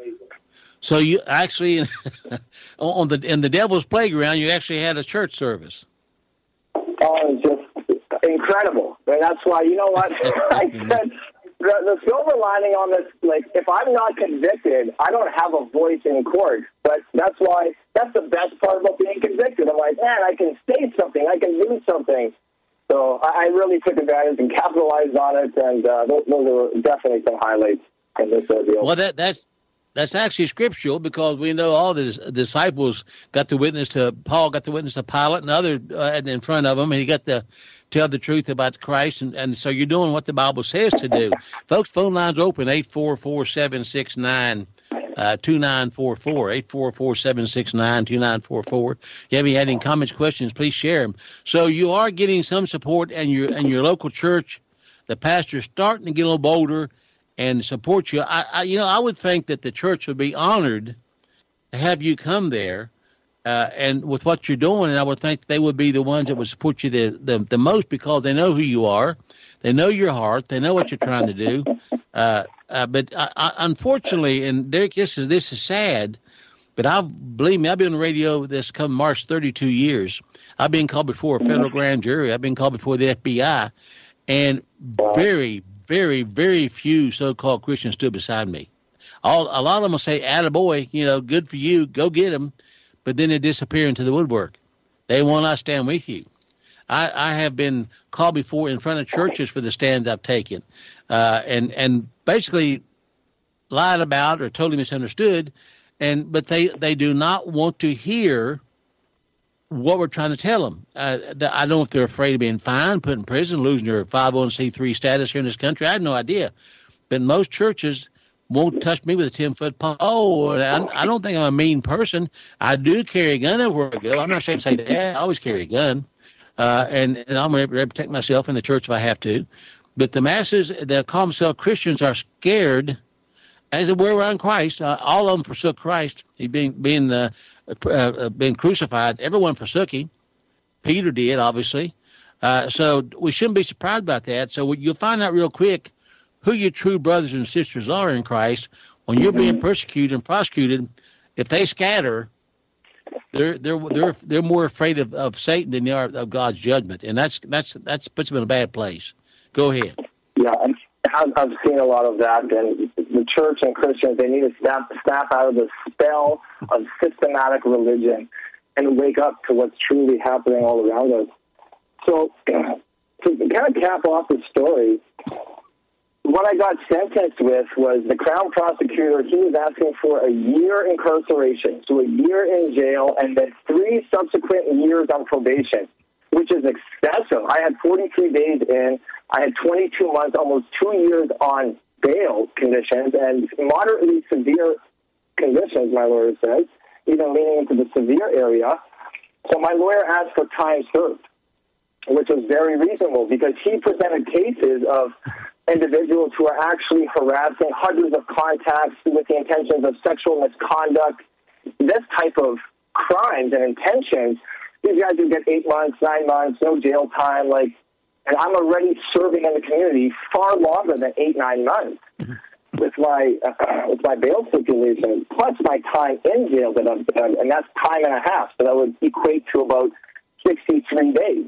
So you actually, in the Devil's Playground, you actually had a church service. Oh, it was just incredible. And that's why, you know what, I said, the silver lining on this, like, if I'm not convicted, I don't have a voice in court. But that's the best part about being convicted. I'm like, man, I can say something, I can do something. So I really took advantage and capitalized on it, and those were definitely some highlights in this ordeal. Well, that's actually scriptural, because we know all the disciples got the witness to Paul, got the witness to Pilate and other in front of him, and he got to tell the truth about Christ, and so you're doing what the Bible says to do. Folks, phone lines open 844-769. 2944, 844-769-2944. If you have any comments, questions, please share them. So you are getting some support, and your local church, the pastor's starting to get a little bolder and support you. I would think that the church would be honored to have you come there, and with what you're doing, and I would think they would be the ones that would support you the most, because they know who you are, they know your heart, they know what you're trying to do. But unfortunately, and Derek, this is sad, but believe me, I've been on radio this come March 32 years. I've been called before a federal grand jury. I've been called before the FBI, and very, very, very few so-called Christians stood beside me. A lot of them will say, "Attaboy, good for you, go get them," but then they disappear into the woodwork. They will not stand with you. I have been called before in front of churches for the stands I've taken, and basically lied about or totally misunderstood, but they do not want to hear what we're trying to tell them. I don't know if they're afraid of being fined, put in prison, losing their 501c3 status here in this country. I have no idea. But most churches won't touch me with a 10-foot pole. I don't think I'm a mean person. I do carry a gun everywhere I go. I'm not ashamed to say that. I always carry a gun. And I'm going to protect myself in the church if I have to. But the masses that call themselves Christians are scared, as they were around Christ. All of them forsook Christ. He being crucified. Everyone forsook him. Peter did, obviously. So we shouldn't be surprised about that. So you'll find out real quick who your true brothers and sisters are in Christ when you're being persecuted and prosecuted. If they scatter, they're more afraid of Satan than they are of God's judgment, and that's puts them in a bad place. Go ahead. Yeah, I've seen a lot of that, and the church and Christians, they need to snap out of the spell of systematic religion and wake up to what's truly happening all around us. So to kind of cap off the story, what I got sentenced with was the Crown prosecutor. He was asking for a year incarceration, so a year in jail, and then 3 subsequent years on probation, which is excessive. I had 43 days in. I had 22 months, almost 2 years on bail conditions, and moderately severe conditions, my lawyer says, even leaning into the severe area. So my lawyer asked for time served, which was very reasonable because he presented cases of individuals who are actually harassing, hundreds of contacts with the intentions of sexual misconduct, this type of crimes and intentions. These guys would get 8 months, 9 months, no jail time, and I'm already serving in the community far longer than 8-9 months with my bail stipulation, plus my time in jail that I've done, and that's time and a half, so that would equate to about 63 days.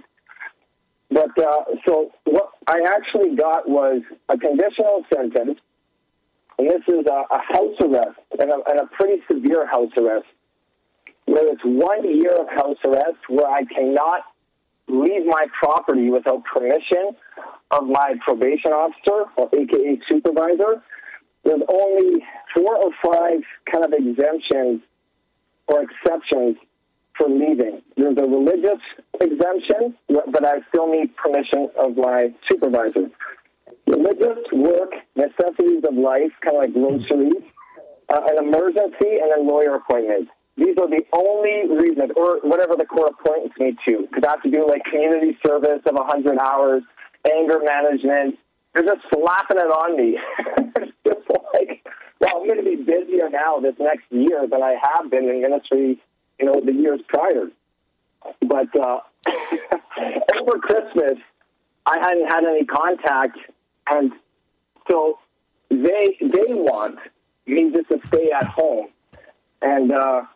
But so what I actually got was a conditional sentence, and this is a house arrest, and a pretty severe house arrest, where it's 1 year of house arrest where I cannot leave my property without permission of my probation officer, or AKA supervisor. There's only 4 or 5 kind of exemptions or exceptions for leaving. There's a religious exemption, but I still need permission of my supervisor. Religious, work, necessities of life, kind of like groceries, an emergency, and a lawyer appointment. These are the only reasons, or whatever the court appoints me to, because I have to do community service of 100 hours, anger management. They're just slapping it on me. It's just I'm going to be busier now this next year than I have been in ministry, the years prior. But over Christmas, I hadn't had any contact, and so they want me just to stay at home. And,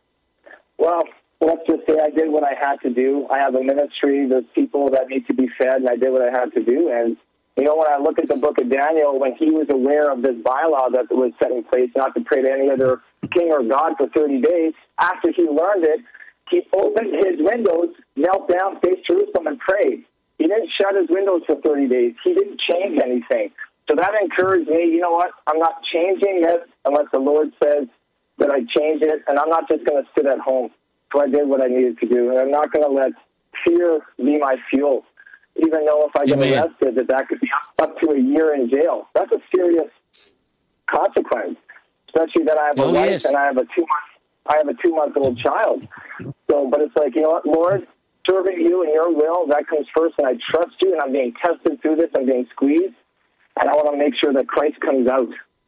let's just say I did what I had to do. I have a ministry. There's people that need to be fed, and I did what I had to do. And, when I look at the book of Daniel, when he was aware of this bylaw that was set in place not to pray to any other king or god for 30 days, after he learned it, he opened his windows, knelt down, faced Jerusalem, and prayed. He didn't shut his windows for 30 days. He didn't change anything. So that encouraged me, you know what, I'm not changing it unless the Lord says that I change it, and I'm not just going to sit at home. So I did what I needed to do, and I'm not going to let fear be my fuel, even though if I get arrested, that could be up to a year in jail. That's a serious consequence, especially that I have a wife and I have a 2-month-old child. So, but it's you know what, Lord, serving you and your will, that comes first, and I trust you, and I'm being tested through this, I'm being squeezed, and I want to make sure that Christ comes out.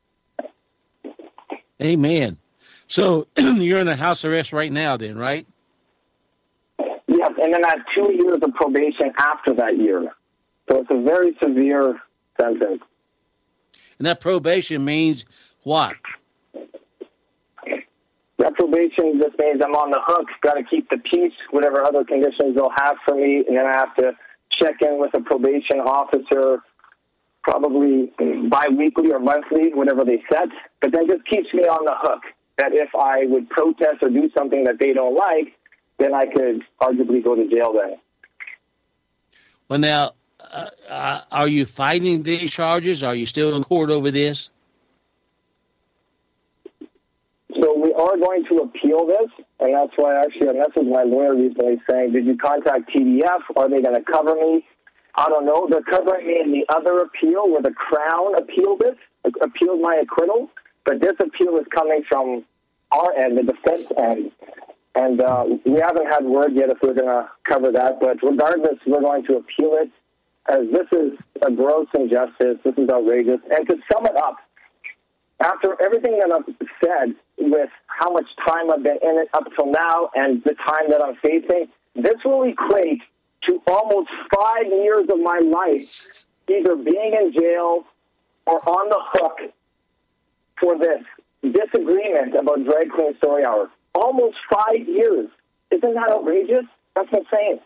Amen. So you're in a house arrest right now then, right? Yes, and then I have 2 years of probation after that year. So it's a very severe sentence. And that probation means what? That probation just means I'm on the hook, got to keep the peace, whatever other conditions they'll have for me, and then I have to check in with a probation officer probably bi-weekly or monthly, whatever they set. But that just keeps me on the hook, that if I would protest or do something that they don't like, then I could arguably go to jail then. Well, now, are you fighting these charges? Are you still in court over this? So are going to appeal this, and that's why actually I messaged my lawyer recently saying, did you contact TDF? Are they going to cover me? I don't know. They're covering me in the other appeal where the Crown appealed my acquittal, but this appeal is coming from our end, the defense end. And we haven't had word yet if we're going to cover that, but regardless, we're going to appeal it, as this is a gross injustice. This is outrageous. And to sum it up, after everything that I've said with how much time I've been in it up till now and the time that I'm facing, this will equate to almost 5 years of my life either being in jail or on the hook for this disagreement about Drag Queen Story Hour. Almost 5 years. Isn't that outrageous? That's insane.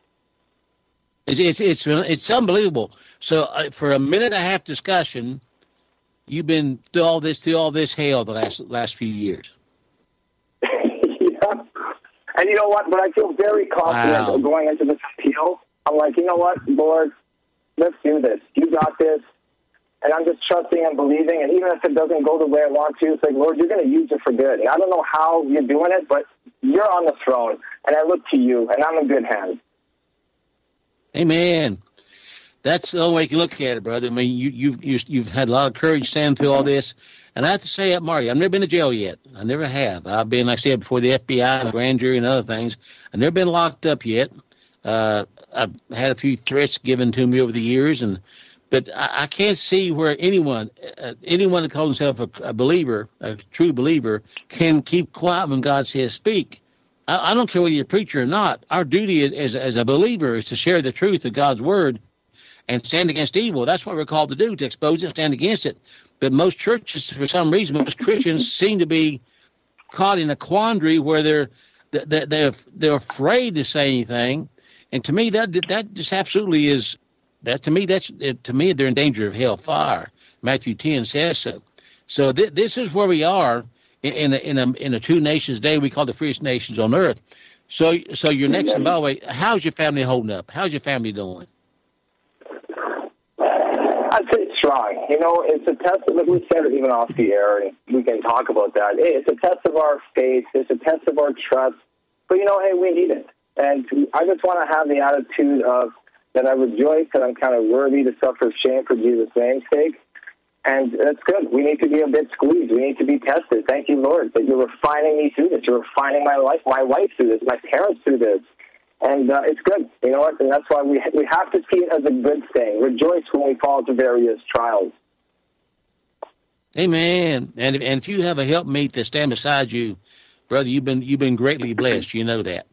It's unbelievable. So for a minute and a half discussion, you've been through all this hell the last few years. Yeah. And you know what? But I feel very confident going into this appeal. I'm like, you know what, Lord, let's do this. You got this. And I'm just trusting and believing. And even if it doesn't go the way I want to, it's like, Lord, you're going to use it for good. And I don't know how you're doing it, but you're on the throne. And I look to you, and I'm in good hands. Amen. That's the only way you can look at it, brother. I mean, you've had a lot of courage standing through all this. And I have to say, Mario, I've never been to jail yet. I never have. I've been, like I said, before the FBI and the grand jury and other things. I've never been locked up yet. I've had a few threats given to me over the years, but I can't see where anyone that calls himself a believer, a true believer, can keep quiet when God says speak. I don't care whether you're a preacher or not. Our duty as a believer is to share the truth of God's word and stand against evil. That's what we're called to do, to expose it, stand against it. But most churches, for some reason, most Christians seem to be caught in a quandary where they're afraid to say anything. And to me, that just absolutely is. To me, they're in danger of hellfire. Matthew 10 says so. So this is where we are in a two nations day we call the freest nations on earth. So your next, and by the way, how's your family holding up? How's your family doing? I'd say it's strong. You know, it's a test of, like we said it even off the air, and we can talk about that. It's a test of our faith. It's a test of our trust. But, you know, hey, we need it. And I just want to have the attitude of that I rejoice that I'm kind of worthy to suffer shame for Jesus' name's sake. And that's good. We need to be a bit squeezed. We need to be tested. Thank you, Lord, that you're refining me through this. You're refining my life, my wife through this, my parents through this. And it's good. You know what? And that's why we have to see it as a good thing. Rejoice when we fall into various trials. Amen. And if you have a helpmeet to stand beside you, brother, you've been greatly blessed. You know that.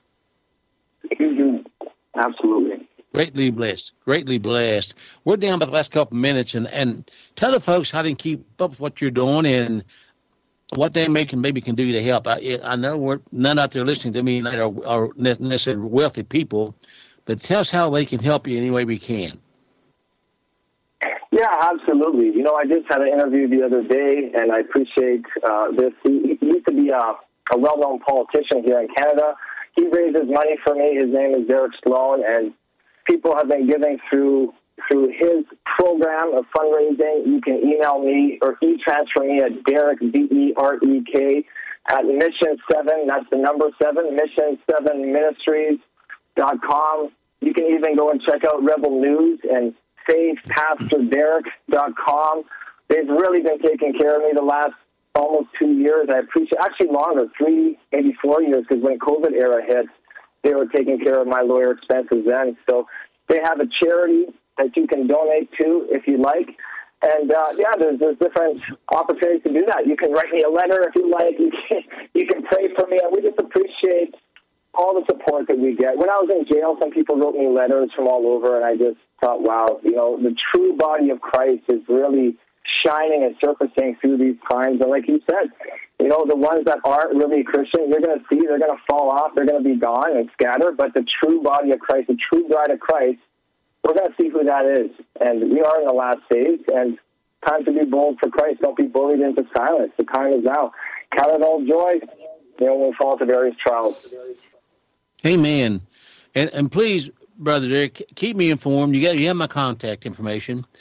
Absolutely. Greatly blessed. Greatly blessed. We're down by the last couple of minutes, and tell the folks how they can keep up with what you're doing and what they maybe can do to help. I know we're none out there listening to me that are necessarily wealthy people, but tell us how they can help you any way we can. Yeah, absolutely. You know, I just had an interview the other day, and I appreciate this. He used to be a well-known politician here in Canada. He raises money for me. His name is Derek Sloan, and people have been giving through his program of fundraising. You can email me or e-transfer me at Derek, DEREK, at Mission 7. That's the number 7, Mission7Ministries.com. You can even go and check out Rebel News and SavePastorDerek.com. They've really been taking care of me the last almost 2 years. I appreciate, actually longer, 3, maybe 4 years, because when COVID era hit, they were taking care of my lawyer expenses then. So they have a charity that you can donate to if you like. And, there's different opportunities to do that. You can write me a letter if you like. You can pray for me. And we just appreciate all the support that we get. When I was in jail, some people wrote me letters from all over, and I just thought, wow, you know, the true body of Christ is really shining and surfacing through these times. And like you said, you know, the ones that aren't really Christian, you're going to see, they're going to fall off, they're going to be gone and scatter. But the true body of Christ, the true bride of Christ, we're going to see who that is. And we are in the last days, and time to be bold for Christ. Don't be bullied into silence. The time is now. Count it all joy, you know, when we fall into various trials. Amen. And please, Brother Derek, keep me informed. You have my contact information.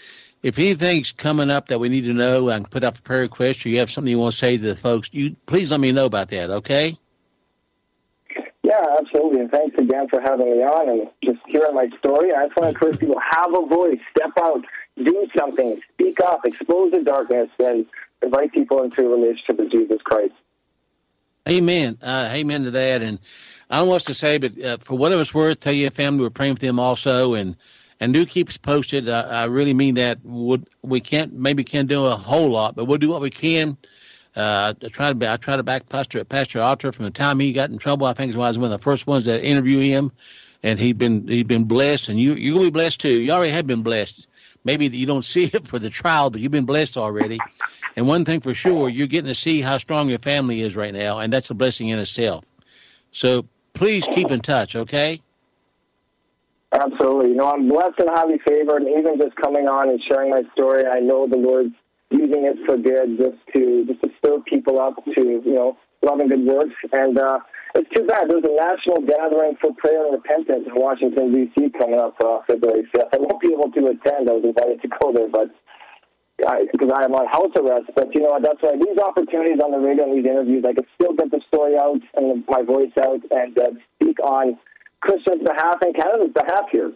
if anything's coming up that we need to know, I can put up a prayer request, or you have something you want to say to the folks, you please let me know about that, okay? Yeah, absolutely. And thanks again for having me on and just hearing my story. I just want to encourage people, have a voice, step out, do something, speak up, expose the darkness, and invite people into a relationship with Jesus Christ. Amen. Amen to that. And I don't know what to say, but for whatever it's worth, tell your family we're praying for them also, and do keep us posted. I really mean that. We can't do a whole lot, but we'll do what we can. I try to back Pastor Alter from the time he got in trouble. I think I was one of the first ones that interviewed him, and he'd been blessed, and you're gonna be blessed too. You already have been blessed. Maybe you don't see it for the trial, but you've been blessed already. And one thing for sure, you're getting to see how strong your family is right now, and that's a blessing in itself. So please keep in touch, okay? Absolutely. I'm blessed and highly favored, and even just coming on and sharing my story, I know the Lord's using it for good, just to stir people up to, love and good works. And it's too bad. There's a national gathering for prayer and repentance in Washington, D.C. coming up February 5th. I won't be able to attend. I was invited to go there, but because I am on house arrest. But that's why these opportunities on the radio and these interviews, I can still get the story out and my voice out and speak on Christians' behalf and Canada's behalf here.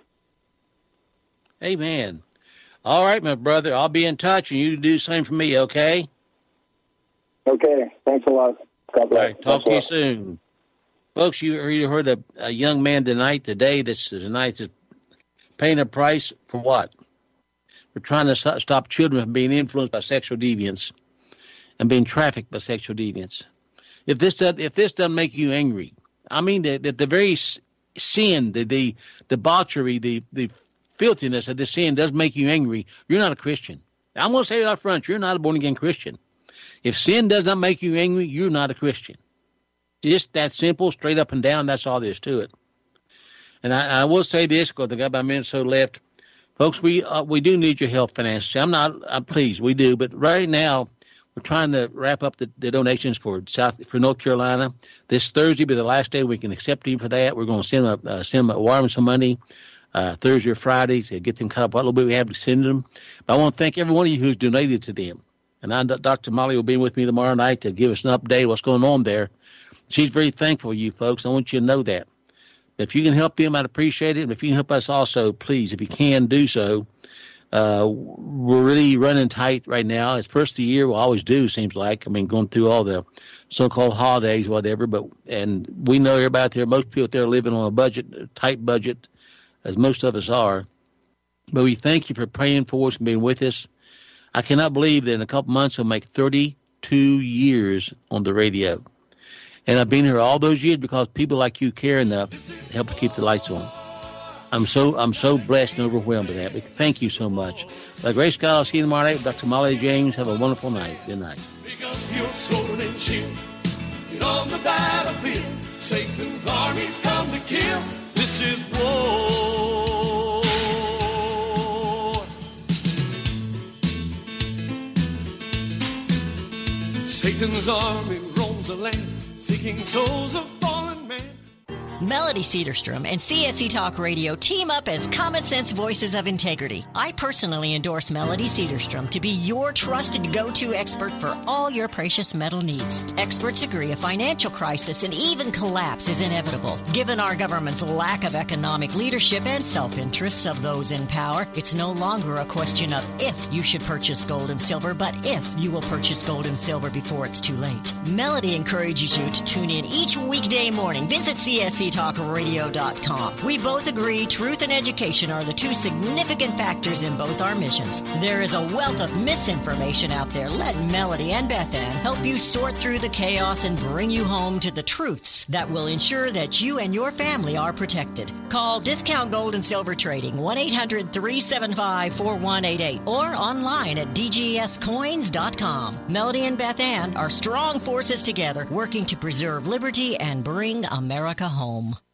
Amen. All right, my brother. I'll be in touch, and you do the same for me, okay? Okay. Thanks a lot. God bless. All right, talk to you soon. Folks, you heard a young man today that's paying a price for what? We're trying to stop children from being influenced by sexual deviance and being trafficked by sexual deviance. If this doesn't make you angry, I mean that the very sin, the debauchery, the filthiness of this sin does make you angry, you're not a Christian. I'm going to say it up front, you're not a born-again Christian. If sin does not make you angry, you're not a Christian. Just that simple, straight up and down, that's all there is to it. And I will say this, because I got about a minute or so left. Folks, we do need your help financially. I'm pleased, we do. But right now, we're trying to wrap up the donations for North Carolina. This Thursday will be the last day we can accept him for that. We're going to send them some money Thursday or Friday to get them caught up what little bit we have to send them. But I want to thank every one of you who's donated to them. And Dr. Molly will be with me tomorrow night to give us an update of what's going on there. She's very thankful for you folks. I want you to know that. If you can help them, I'd appreciate it. And if you can help us also, please, if you can do so. We're really running tight right now. It's first of the year. We always do, seems like. I mean, going through all the so-called holidays, whatever. And we know everybody out there, most people out there are living on a tight budget, as most of us are. But we thank you for praying for us and being with us. I cannot believe that in a couple months we'll make 32 years on the radio. And I've been here all those years because people like you care enough to help keep the lights on. I'm so blessed and overwhelmed by that. But thank you so much. By grace God, I'll see you tomorrow night with Dr. Molly James. Have a wonderful night. Good night. Pick up your sword and shield. Get on the battlefield. Satan's armies come to kill. This is war. Satan's army roams the land, seeking souls of fallen men. Melody Cedarstrom and CSC Talk Radio team up as common sense voices of integrity. I personally endorse Melody Cedarstrom to be your trusted go-to expert for all your precious metal needs. Experts agree a financial crisis and even collapse is inevitable. Given our government's lack of economic leadership and self-interests of those in power, it's no longer a question of if you should purchase gold and silver, but if you will purchase gold and silver before it's too late. Melody encourages you to tune in each weekday morning. Visit CSCTalkRadio.com. We both agree truth and education are the two significant factors in both our missions. There is a wealth of misinformation out there. Let Melody and Beth Ann help you sort through the chaos and bring you home to the truths that will ensure that you and your family are protected. Call Discount Gold and Silver Trading 1-800-375-4188 or online at dgscoins.com. Melody and Beth Ann are strong forces together working to preserve liberty and bring America home.